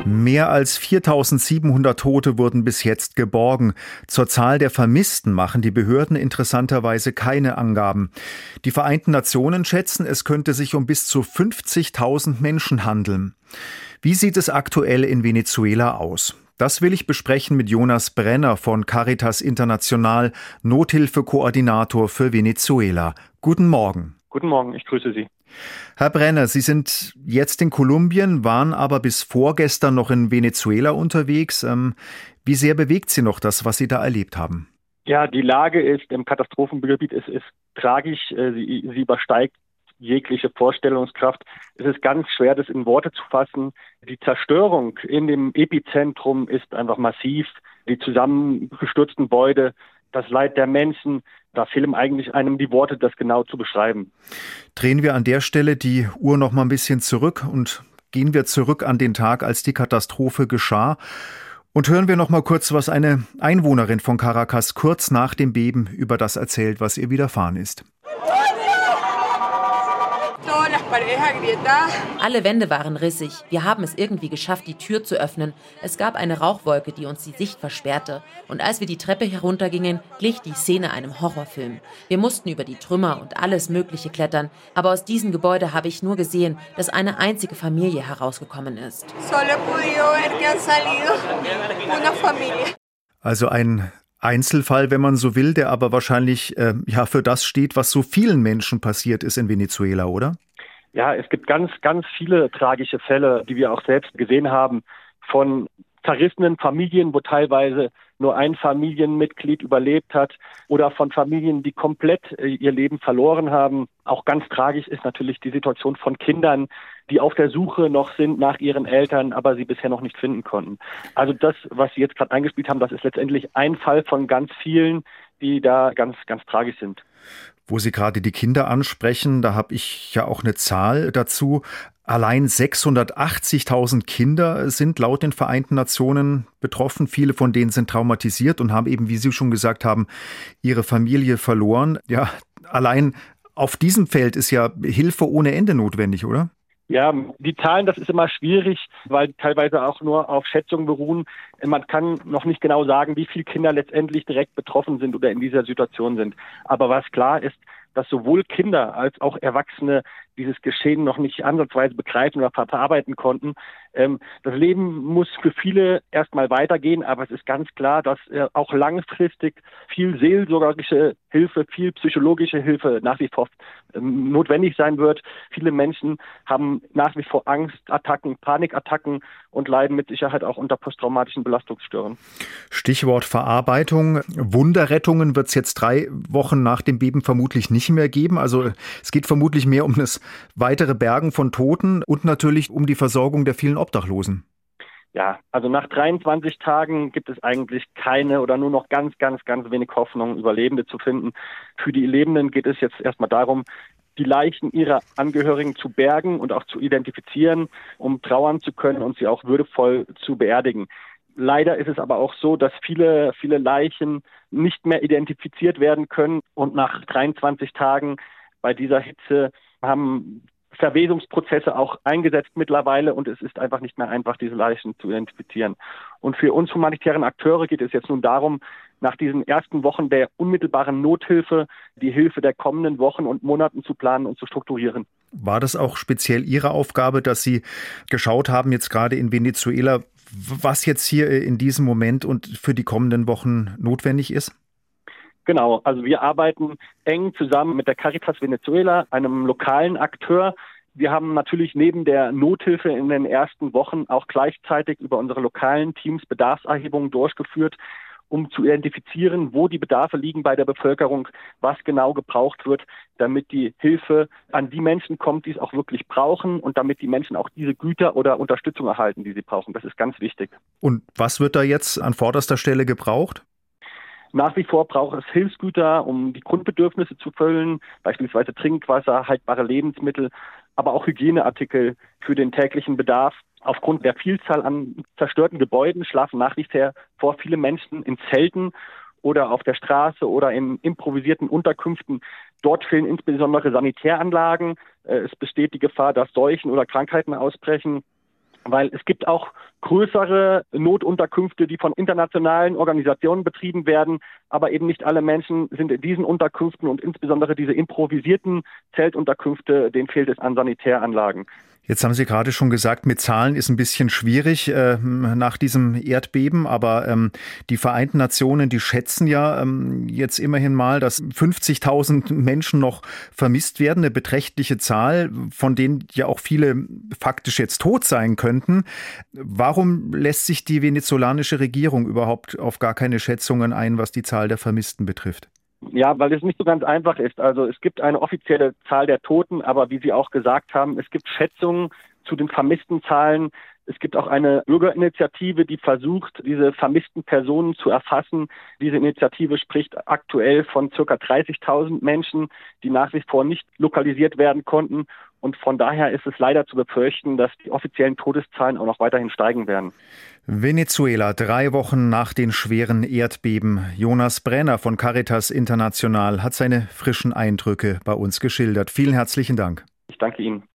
Mehr als 4.700 Tote wurden bis jetzt geborgen. Zur Zahl der Vermissten machen die Behörden interessanterweise keine Angaben. Die Vereinten Nationen schätzen, es könnte sich um bis zu 50.000 Menschen handeln. Wie sieht es aktuell in Venezuela aus? Das will ich besprechen mit Jonas Brenner von Caritas International, Nothilfekoordinator für Venezuela. Guten Morgen. Guten Morgen, ich grüße Sie. Herr Brenner, Sie sind jetzt in Kolumbien, waren aber bis vorgestern noch in Venezuela unterwegs. Wie sehr bewegt Sie noch das, was Sie da erlebt haben? Ja, die Lage im Katastrophengebiet ist tragisch. Sie übersteigt jegliche Vorstellungskraft. Es ist ganz schwer, das in Worte zu fassen. Die Zerstörung in dem Epizentrum ist einfach massiv. Die zusammengestürzten Gebäude, das Leid der Menschen, da fehlen eigentlich einem die Worte, das genau zu beschreiben. Drehen wir an der Stelle die Uhr noch mal ein bisschen zurück und gehen wir zurück an den Tag, als die Katastrophe geschah. Und hören wir noch mal kurz, was eine Einwohnerin von Caracas kurz nach dem Beben über das erzählt, was ihr widerfahren ist. Alle Wände waren rissig. Wir haben es irgendwie geschafft, die Tür zu öffnen. Es gab eine Rauchwolke, die uns die Sicht versperrte. Und als wir die Treppe heruntergingen, glich die Szene einem Horrorfilm. Wir mussten über die Trümmer und alles Mögliche klettern. Aber aus diesem Gebäude habe ich nur gesehen, dass eine einzige Familie herausgekommen ist. Also ein Einzelfall, wenn man so will, der aber wahrscheinlich für das steht, was so vielen Menschen passiert ist in Venezuela, oder? Ja, es gibt ganz, ganz viele tragische Fälle, die wir auch selbst gesehen haben, von zerrissenen Familien, wo teilweise nur ein Familienmitglied überlebt hat, oder von Familien, die komplett ihr Leben verloren haben. Auch ganz tragisch ist natürlich die Situation von Kindern, die auf der Suche noch sind nach ihren Eltern, aber sie bisher noch nicht finden konnten. Also das, was Sie jetzt gerade eingespielt haben, das ist letztendlich ein Fall von ganz vielen, die da ganz, ganz tragisch sind. Wo Sie gerade die Kinder ansprechen, da habe ich ja auch eine Zahl dazu. Allein 680.000 Kinder sind laut den Vereinten Nationen betroffen. Viele von denen sind traumatisiert und haben eben, wie Sie schon gesagt haben, ihre Familie verloren. Ja, allein auf diesem Feld ist ja Hilfe ohne Ende notwendig, oder? Ja, die Zahlen, das ist immer schwierig, weil teilweise auch nur auf Schätzungen beruhen. Man kann noch nicht genau sagen, wie viele Kinder letztendlich direkt betroffen sind oder in dieser Situation sind. Aber was klar ist, dass sowohl Kinder als auch Erwachsene dieses Geschehen noch nicht ansatzweise begreifen oder verarbeiten konnten. Das Leben muss für viele erstmal weitergehen, aber es ist ganz klar, dass auch langfristig viel seelsorgerische Hilfe, viel psychologische Hilfe nach wie vor notwendig sein wird. Viele Menschen haben nach wie vor Angstattacken, Panikattacken und leiden mit Sicherheit auch unter posttraumatischen Belastungsstörungen. Stichwort Verarbeitung. Wunderrettungen wird es jetzt 3 Wochen nach dem Beben vermutlich nicht mehr geben. Also es geht vermutlich mehr um das weitere Bergen von Toten und natürlich um die Versorgung der vielen Obdachlosen. Ja, also nach 23 Tagen gibt es eigentlich keine oder nur noch ganz, ganz, ganz wenig Hoffnung, Überlebende zu finden. Für die Lebenden geht es jetzt erstmal darum, die Leichen ihrer Angehörigen zu bergen und auch zu identifizieren, um trauern zu können und sie auch würdevoll zu beerdigen. Leider ist es aber auch so, dass viele Leichen nicht mehr identifiziert werden können und nach 23 Tagen bei dieser Hitze haben Verwesungsprozesse auch eingesetzt mittlerweile und es ist einfach nicht mehr einfach, diese Leichen zu identifizieren. Und für uns humanitären Akteure geht es jetzt nun darum, nach diesen ersten Wochen der unmittelbaren Nothilfe die Hilfe der kommenden Wochen und Monaten zu planen und zu strukturieren. War das auch speziell Ihre Aufgabe, dass Sie geschaut haben, jetzt gerade in Venezuela, was jetzt hier in diesem Moment und für die kommenden Wochen notwendig ist? Genau, also wir arbeiten eng zusammen mit der Caritas Venezuela, einem lokalen Akteur. Wir haben natürlich neben der Nothilfe in den ersten Wochen auch gleichzeitig über unsere lokalen Teams Bedarfserhebungen durchgeführt, um zu identifizieren, wo die Bedarfe liegen bei der Bevölkerung, was genau gebraucht wird, damit die Hilfe an die Menschen kommt, die es auch wirklich brauchen und damit die Menschen auch diese Güter oder Unterstützung erhalten, die sie brauchen. Das ist ganz wichtig. Und was wird da jetzt an vorderster Stelle gebraucht? Nach wie vor braucht es Hilfsgüter, um die Grundbedürfnisse zu füllen, beispielsweise Trinkwasser, haltbare Lebensmittel, aber auch Hygieneartikel für den täglichen Bedarf. Aufgrund der Vielzahl an zerstörten Gebäuden schlafen nach wie vor viele Menschen in Zelten oder auf der Straße oder in improvisierten Unterkünften. Dort fehlen insbesondere Sanitäranlagen. Es besteht die Gefahr, dass Seuchen oder Krankheiten ausbrechen. weil es gibt auch größere Notunterkünfte, die von internationalen Organisationen betrieben werden, aber eben nicht alle Menschen sind in diesen Unterkünften und insbesondere diese improvisierten Zeltunterkünfte, denen fehlt es an Sanitäranlagen. Jetzt haben Sie gerade schon gesagt, mit Zahlen ist ein bisschen schwierig nach diesem Erdbeben, aber die Vereinten Nationen, die schätzen ja jetzt immerhin mal, dass 50.000 Menschen noch vermisst werden, eine beträchtliche Zahl, von denen ja auch viele faktisch jetzt tot sein könnten. Warum lässt sich die venezolanische Regierung überhaupt auf gar keine Schätzungen ein, was die Zahl der Vermissten betrifft? Ja, weil es nicht so ganz einfach ist. Also es gibt eine offizielle Zahl der Toten, aber wie Sie auch gesagt haben, es gibt Schätzungen zu den vermissten Zahlen. Es gibt auch eine Bürgerinitiative, die versucht, diese vermissten Personen zu erfassen. Diese Initiative spricht aktuell von ca. 30.000 Menschen, die nach wie vor nicht lokalisiert werden konnten. Und von daher ist es leider zu befürchten, dass die offiziellen Todeszahlen auch noch weiterhin steigen werden. Venezuela, 3 Wochen nach den schweren Erdbeben. Jonas Brenner von Caritas International hat seine frischen Eindrücke bei uns geschildert. Vielen herzlichen Dank. Ich danke Ihnen.